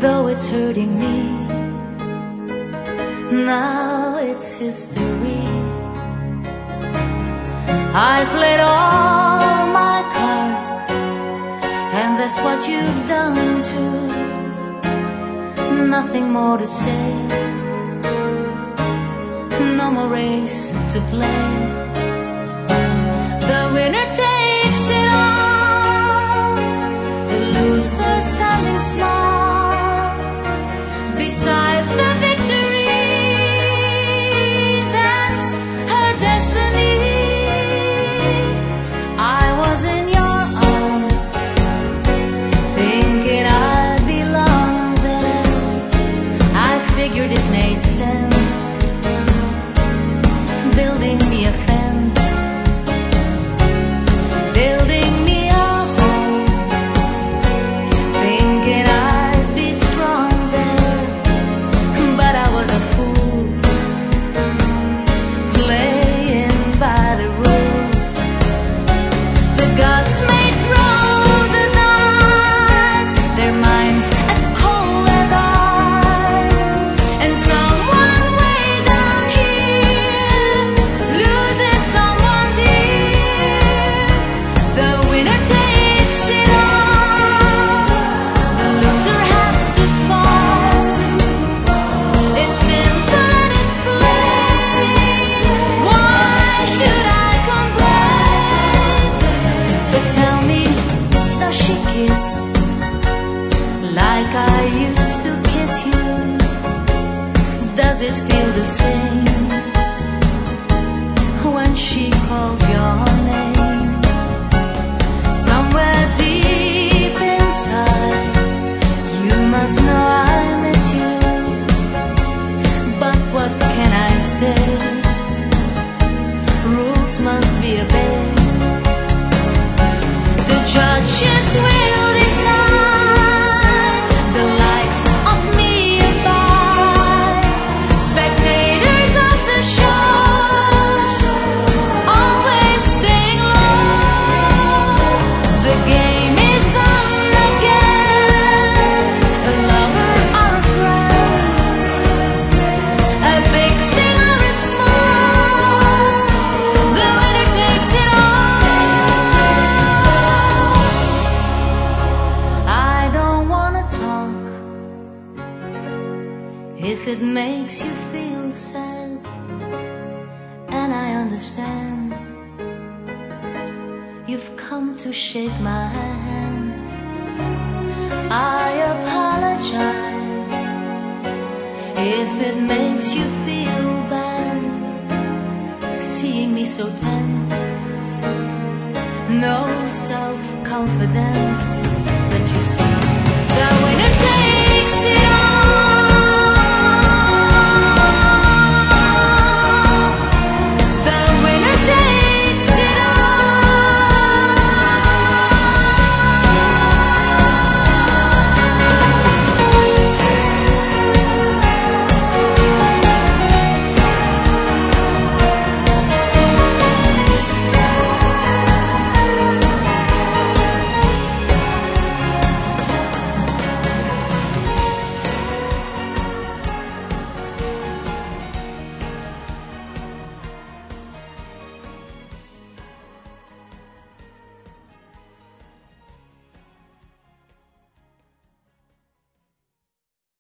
though it's hurting me. Now it's history. I've played all my cards, and that's what you've done too. Nothing more to say, no more race to play. The winner takes it all, the loser standing small beside the victory. That's her destiny. I was in your arms, thinking I'd belong there. I figured it made sense, building me a fence, building me a home, thinking I'd be strong there. But I was a fool, playing by the rules. The gods may throw the dice, their minds as cold as ice, and someone way down here loses someone dear. The winner takes it all, the loser has to fall. It's simple and it's plain, why should I complain? But tell me, does she kiss like I used to kiss you? Does it feel the same when she calls your name? Somewhere deep inside, you must know I miss you. But what can I say? Rules must be obeyed. The judges will decide the likes of me abide. Spectators of the show, always staying low. The game is on again, a lover or a friend, a big thing or a small, the winner takes it all. I don't wanna talk if it makes you feel sad, and I understand. You've come to shake my hand. I apologize if it makes you feel bad, seeing me so tense, no self-confidence.